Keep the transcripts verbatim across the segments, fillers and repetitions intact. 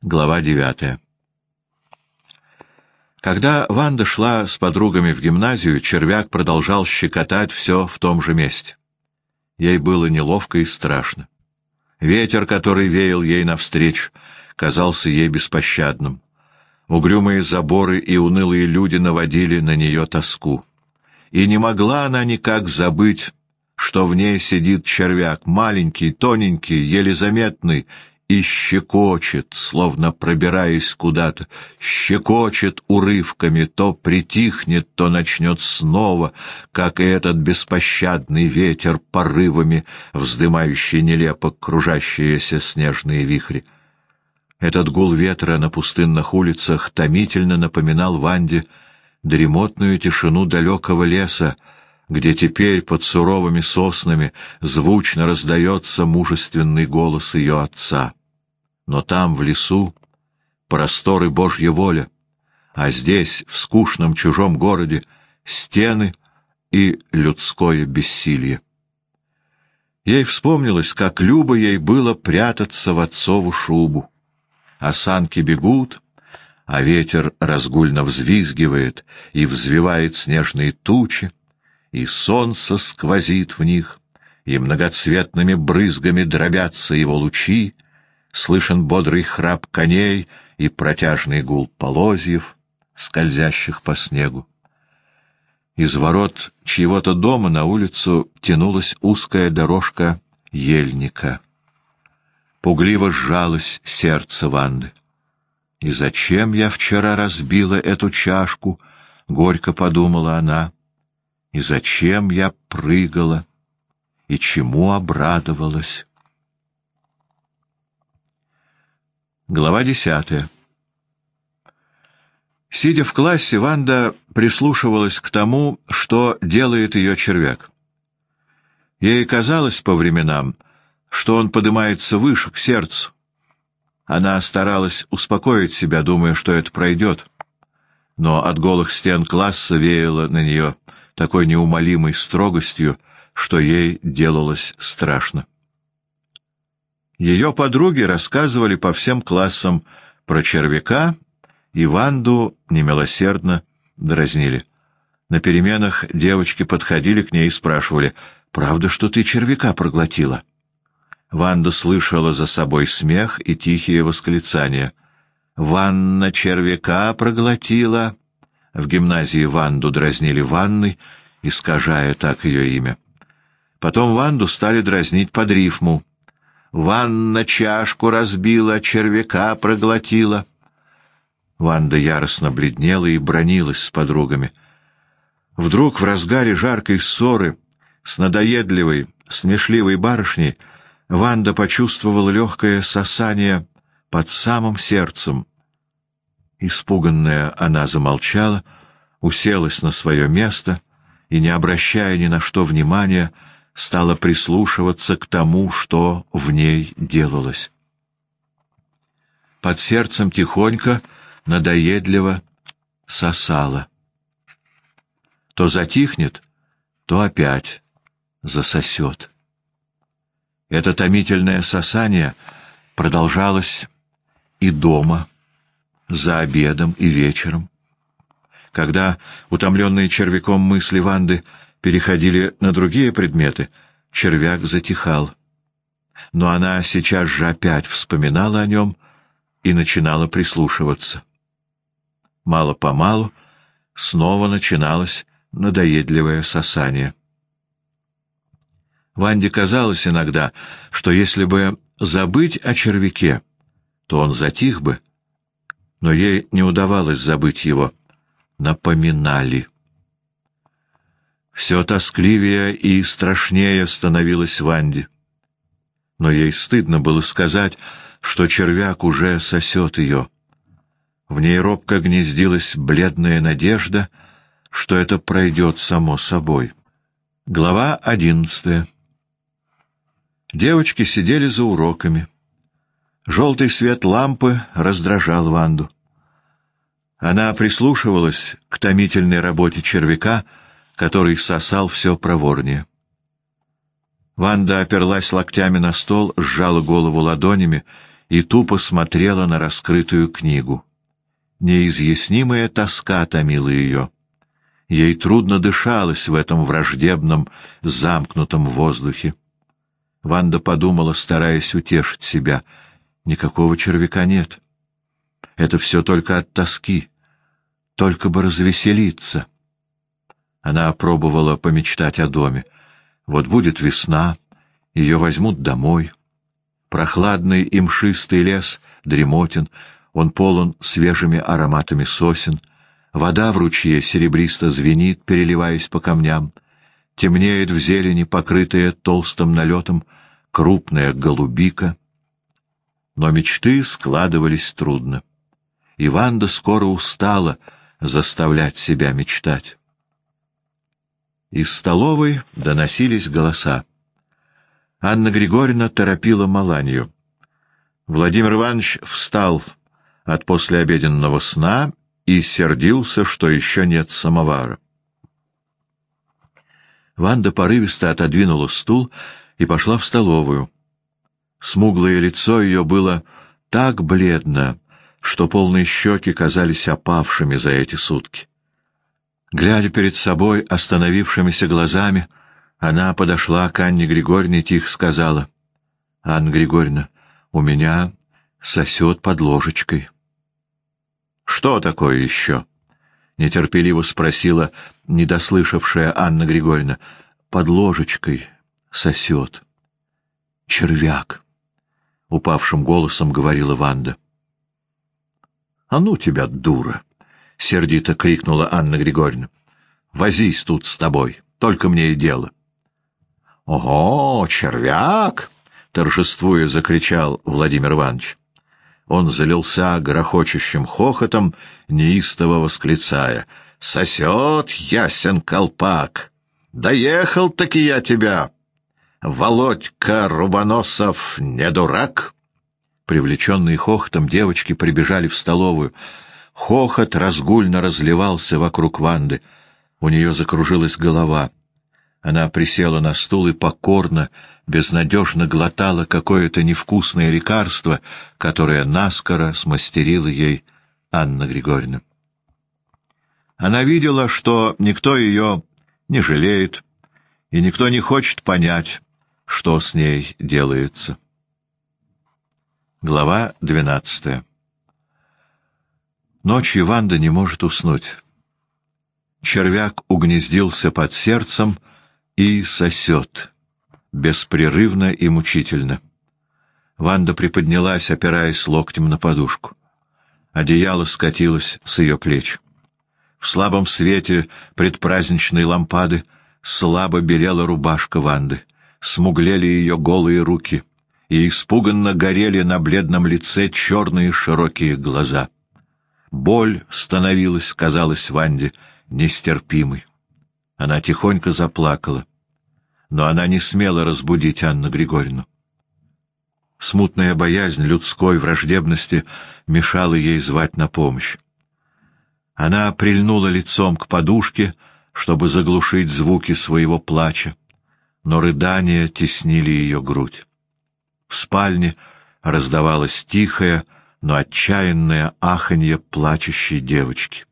Глава девятая. Когда Ванда шла с подругами в гимназию, червяк продолжал щекотать все в том же месте. Ей было неловко и страшно. Ветер, который веял ей навстречу, казался ей беспощадным. Угрюмые заборы и унылые люди наводили на нее тоску. И не могла она никак забыть, что в ней сидит червяк, маленький, тоненький, еле заметный, и щекочет, словно пробираясь куда-то, щекочет урывками, то притихнет, то начнет снова, как и этот беспощадный ветер, порывами, вздымающий нелепо кружащиеся снежные вихри. Этот гул ветра на пустынных улицах томительно напоминал Ванде дремотную тишину далекого леса, где теперь под суровыми соснами звучно раздается мужественный голос ее отца. Но там, в лесу, просторы Божья воля, а здесь, в скучном чужом городе, стены и людское бессилие. Ей вспомнилось, как любо ей было прятаться в отцову шубу. А санки бегут, а ветер разгульно взвизгивает и взвивает снежные тучи, и солнце сквозит в них, и многоцветными брызгами дробятся его лучи, слышен бодрый храп коней и протяжный гул полозьев, скользящих по снегу. Из ворот чьего-то дома на улицу тянулась узкая дорожка ельника. Пугливо сжалось сердце Ванды. «И зачем я вчера разбила эту чашку?» — горько подумала она. «И зачем я прыгала? И чему обрадовалась?» Глава десятая. Сидя в классе, Ванда прислушивалась к тому, что делает ее червяк. Ей казалось по временам, что он поднимается выше, к сердцу. Она старалась успокоить себя, думая, что это пройдет. Но от голых стен класса веяло на нее такой неумолимой строгостью, что ей делалось страшно. Ее подруги рассказывали по всем классам про червяка, и Ванду немилосердно дразнили. На переменах девочки подходили к ней и спрашивали: «Правда, что ты червяка проглотила?» Ванда слышала за собой смех и тихие восклицания. «Ванна червяка проглотила!» В гимназии Ванду дразнили Ванной, искажая так ее имя. Потом Ванду стали дразнить под рифму. «Ванна чашку разбила, червяка проглотила». Ванда яростно бледнела и бранилась с подругами. Вдруг в разгаре жаркой ссоры с надоедливой, смешливой барышней Ванда почувствовала легкое сосание под самым сердцем. Испуганная, она замолчала, уселась на свое место и, не обращая ни на что внимания, стала прислушиваться к тому, что в ней делалось. Под сердцем тихонько, надоедливо сосала. То затихнет, то опять засосет. Это томительное сосание продолжалось и дома, за обедом и вечером. Когда утомленные червяком мысли Ванды переходили на другие предметы, червяк затихал. Но она сейчас же опять вспоминала о нем и начинала прислушиваться. Мало-помалу снова начиналось надоедливое сосание. Ванде казалось иногда, что если бы забыть о червяке, то он затих бы, но ей не удавалось забыть его. Напоминали. Все тоскливее и страшнее становилось Ванде. Но ей стыдно было сказать, что червяк уже сосет ее. В ней робко гнездилась бледная надежда, что это пройдет само собой. Глава одиннадцатая. Девочки сидели за уроками. Желтый свет лампы раздражал Ванду. Она прислушивалась к томительной работе червяка, который сосал все проворнее. Ванда оперлась локтями на стол, сжала голову ладонями и тупо смотрела на раскрытую книгу. Неизъяснимая тоска томила ее. Ей трудно дышалось в этом враждебном, замкнутом воздухе. Ванда подумала, стараясь утешить себя, никакого червяка нет. Это все только от тоски, только бы развеселиться. Она пробовала помечтать о доме. Вот будет весна, ее возьмут домой. Прохладный и мшистый лес дремотен, он полон свежими ароматами сосен. Вода в ручье серебристо звенит, переливаясь по камням. Темнеет в зелени, покрытая толстым налетом, крупная голубика. Но мечты складывались трудно. И Ванда скоро устала заставлять себя мечтать. Из столовой доносились голоса. Анна Григорьевна торопила Маланью. Владимир Иванович встал от послеобеденного сна и сердился, что еще нет самовара. Ванда порывисто отодвинула стул и пошла в столовую. Смуглое лицо ее было так бледно, что полные щеки казались опавшими за эти сутки. Глядя перед собой остановившимися глазами, она подошла к Анне Григорьевне и тихо сказала: «Анна Григорьевна, у меня сосет под ложечкой». «Что такое еще?» — нетерпеливо спросила недослышавшая Анна Григорьевна. «Под ложечкой сосет. Червяк», — упавшим голосом говорила Ванда. «А ну тебя, дура!» — сердито крикнула Анна Григорьевна. «Возись тут с тобой, только мне и дело». «Ого, червяк!» — торжествуя закричал Владимир Иванович. Он залился грохочущим хохотом, неистово восклицая: «Сосет, ясен колпак! Доехал-таки я тебя! Володька Рубоносов не дурак!» Привлеченные хохотом, девочки прибежали в столовую. Хохот разгульно разливался вокруг Ванды. У нее закружилась голова. Она присела на стул и покорно, безнадежно глотала какое-то невкусное лекарство, которое наскоро смастерила ей Анна Григорьевна. Она видела, что никто ее не жалеет, и никто не хочет понять, что с ней делается. Глава двенадцатая. Ночью Ванда не может уснуть. Червяк угнездился под сердцем и сосет, беспрерывно и мучительно. Ванда приподнялась, опираясь локтем на подушку. Одеяло скатилось с ее плеч. В слабом свете предпраздничной лампады слабо белела рубашка Ванды, смуглели ее голые руки, и испуганно горели на бледном лице черные широкие глаза. Боль становилась, казалось Ванде, нестерпимой. Она тихонько заплакала, но она не смела разбудить Анну Григорьевну. Смутная боязнь людской враждебности мешала ей звать на помощь. Она прильнула лицом к подушке, чтобы заглушить звуки своего плача, но рыдания теснили ее грудь. В спальне раздавалось тихое, но отчаянное аханье плачущей девочки.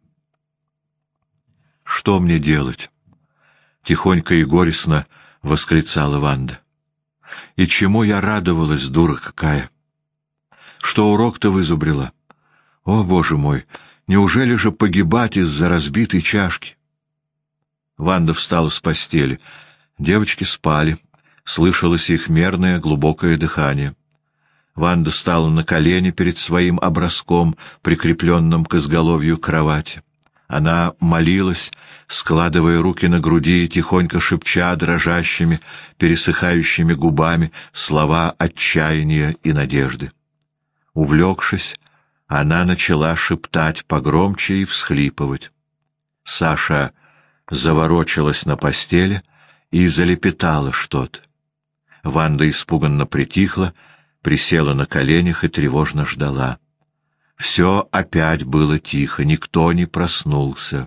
«Что мне делать?» — тихонько и горестно восклицала Ванда. «И чему я радовалась, дура какая? Что урок-то вызубрила? О, Боже мой, неужели же погибать из-за разбитой чашки?» Ванда встала с постели. Девочки спали. Слышалось их мерное глубокое дыхание. Ванда стала на колени перед своим образком, прикрепленным к изголовью кровати. Она молилась, складывая руки на груди и тихонько шепча дрожащими, пересыхающими губами слова отчаяния и надежды. Увлекшись, она начала шептать погромче и всхлипывать. Саша заворочилась на постели и залепетала что-то. Ванда испуганно притихла, присела на коленях и тревожно ждала. Все опять было тихо, никто не проснулся.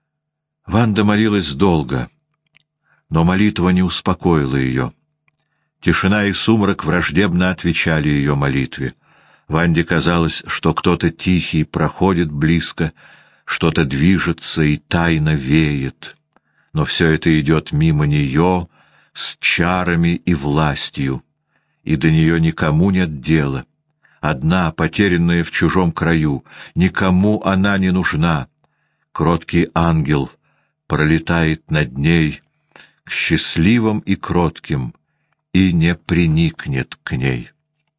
Ванда молилась долго, но молитва не успокоила ее. Тишина и сумрак враждебно отвечали ее молитве. Ванде казалось, что кто-то тихий проходит близко, что-то движется и тайно веет. Но все это идет мимо нее с чарами и властью, и до нее никому нет дела. Одна, потерянная в чужом краю, никому она не нужна. Кроткий ангел пролетает над ней к счастливым и кротким и не приникнет к ней.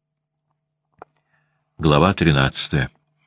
Глава тринадцатая.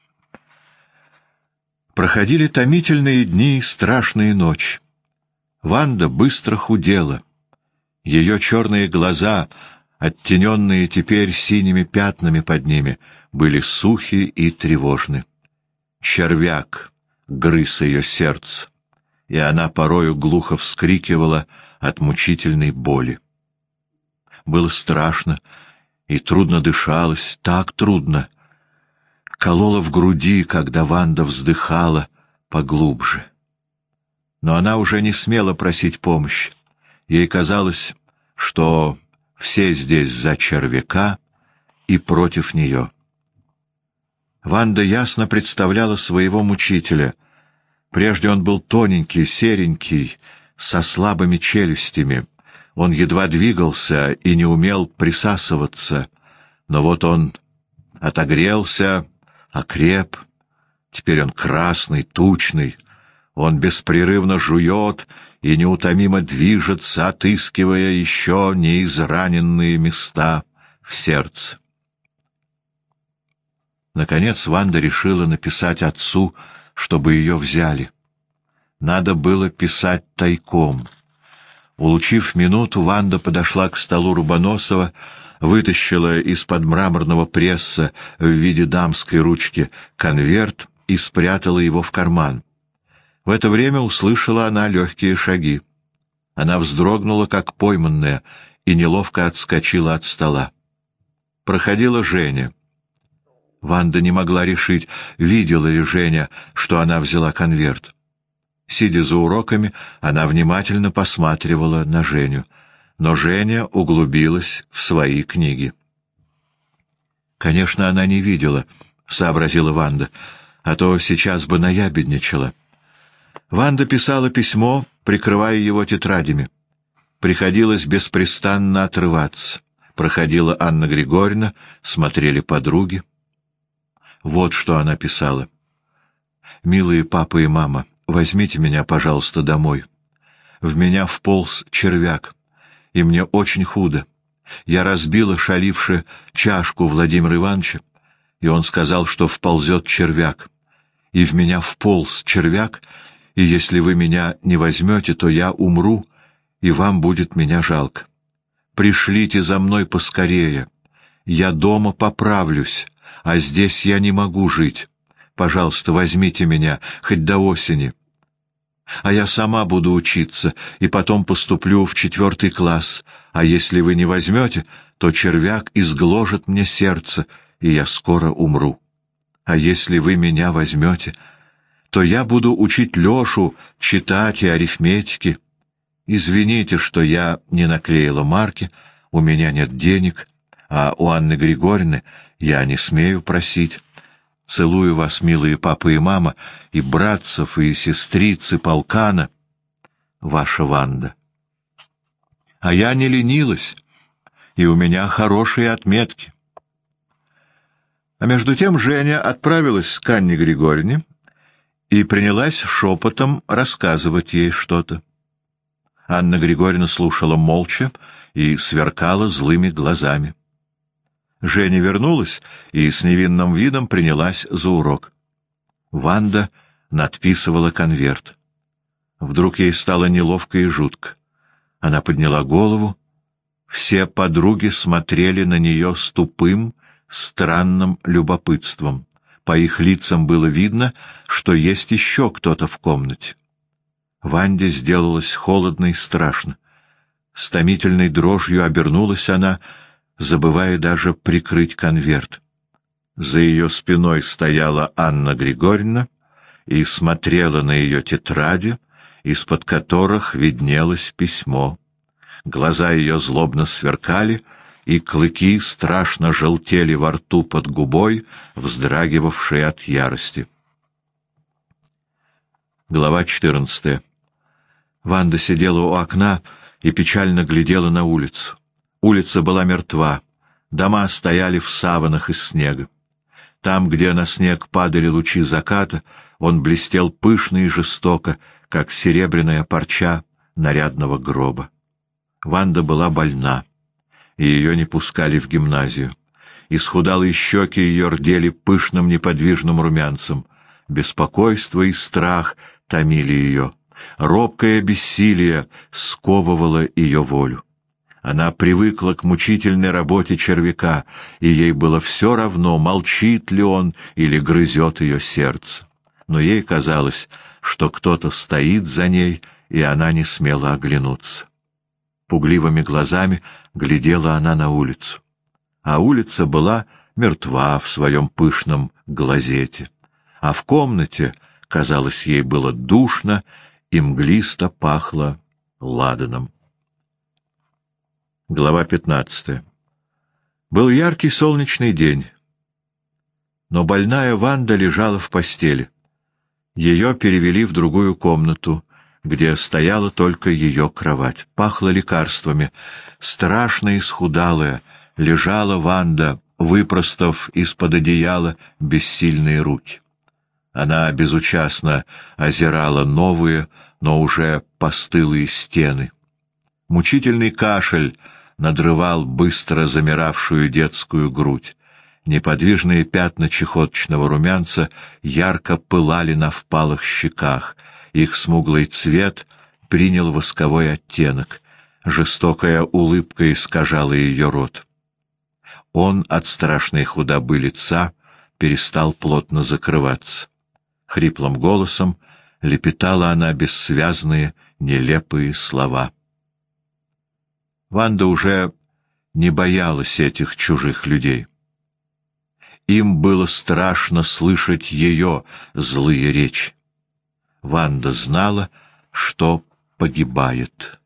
Проходили томительные дни и страшные ночи. Ванда быстро худела. Ее черные глаза, оттененные теперь синими пятнами под ними, были сухи и тревожны. Червяк грыз ее сердце, и она порою глухо вскрикивала от мучительной боли. Было страшно, и трудно дышалось, так трудно. Кололо в груди, когда Ванда вздыхала поглубже. Но она уже не смела просить помощи. Ей казалось, что все здесь за червяка и против нее. Ванда ясно представляла своего мучителя. Прежде он был тоненький, серенький, со слабыми челюстями. Он едва двигался и не умел присасываться. Но вот он отогрелся, окреп. Теперь он красный, тучный. Он беспрерывно жует и неутомимо движется, отыскивая еще неизраненные места в сердце. Наконец Ванда решила написать отцу, чтобы ее взяли. Надо было писать тайком. Улучив минуту, Ванда подошла к столу Рубоносова, вытащила из-под мраморного пресса в виде дамской ручки конверт и спрятала его в карман. В это время услышала она легкие шаги. Она вздрогнула, как пойманная, и неловко отскочила от стола. Проходила Женя. Ванда не могла решить, видела ли Женя, что она взяла конверт. Сидя за уроками, она внимательно посматривала на Женю, но Женя углубилась в свои книги. «Конечно, она не видела», — сообразила Ванда, — «а то сейчас бы наябедничала». Ванда писала письмо, прикрывая его тетрадями. Приходилось беспрестанно отрываться. Проходила Анна Григорьевна, смотрели подруги. Вот что она писала. «Милые папа и мама, возьмите меня, пожалуйста, домой. В меня вполз червяк, и мне очень худо. Я разбила, шаливши, чашку Владимира Ивановича, и он сказал, что вползет червяк. И в меня вполз червяк, и если вы меня не возьмете, то я умру, и вам будет меня жалко. Пришлите за мной поскорее. Я дома поправлюсь, а здесь я не могу жить. Пожалуйста, возьмите меня, хоть до осени. А я сама буду учиться, и потом поступлю в четвертый класс, а если вы не возьмете, то червяк изгложит мне сердце, и я скоро умру. А если вы меня возьмете, то я буду учить Лешу читать и арифметики. Извините, что я не наклеила марки, у меня нет денег, а у Анны Григорьевны я не смею просить. Целую вас, милые папа и мама, и братцев, и сестрицы полкана. Ваша Ванда». А я не ленилась, и у меня хорошие отметки. А между тем Женя отправилась к Анне Григорьевне и принялась шепотом рассказывать ей что-то. Анна Григорьевна слушала молча и сверкала злыми глазами. Женя вернулась и с невинным видом принялась за урок. Ванда надписывала конверт. Вдруг ей стало неловко и жутко. Она подняла голову. Все подруги смотрели на нее с тупым, странным любопытством. По их лицам было видно, что есть еще кто-то в комнате. Ванде сделалось холодно и страшно. С томительной дрожью обернулась она, забывая даже прикрыть конверт. За ее спиной стояла Анна Григорьевна и смотрела на ее тетради, из-под которых виднелось письмо. глаза ее злобно сверкали, и клыки страшно желтели во рту под губой, вздрагивавшей от ярости. Глава четырнадцатая. Ванда сидела у окна и печально глядела на улицу. Улица была мертва, дома стояли в саванах из снега. Там, где на снег падали лучи заката, он блестел пышно и жестоко, как серебряная парча нарядного гроба. Ванда была больна, и ее не пускали в гимназию. Исхудалые щеки ее рдели пышным неподвижным румянцем. Беспокойство и страх томили ее. Робкое бессилие сковывало ее волю. Она привыкла к мучительной работе червяка, и ей было все равно, молчит ли он или грызет ее сердце. Но ей казалось, что кто-то стоит за ней, и она не смела оглянуться. Пугливыми глазами глядела она на улицу. А улица была мертва в своем пышном глазете. А в комнате, казалось, ей было душно и мглисто пахло ладаном. Глава пятнадцатая. Был яркий солнечный день, но больная Ванда лежала в постели. Ее перевели в другую комнату, где стояла только ее кровать. Пахло лекарствами. Страшно исхудалая лежала Ванда, выпростав из-под одеяла бессильные руки. Она безучастно озирала новые, но уже постылые стены. Мучительный кашель надрывал быстро замиравшую детскую грудь. Неподвижные пятна чехоточного румянца ярко пылали на впалых щеках. Их смуглый цвет принял восковой оттенок. Жестокая улыбка искажала ее рот. Он от страшной худобы лица перестал плотно закрываться. Хриплым голосом лепетала она бессвязные, нелепые слова. Ванда уже не боялась этих чужих людей. Им было страшно слышать ее злые речи. Ванда знала, что погибает.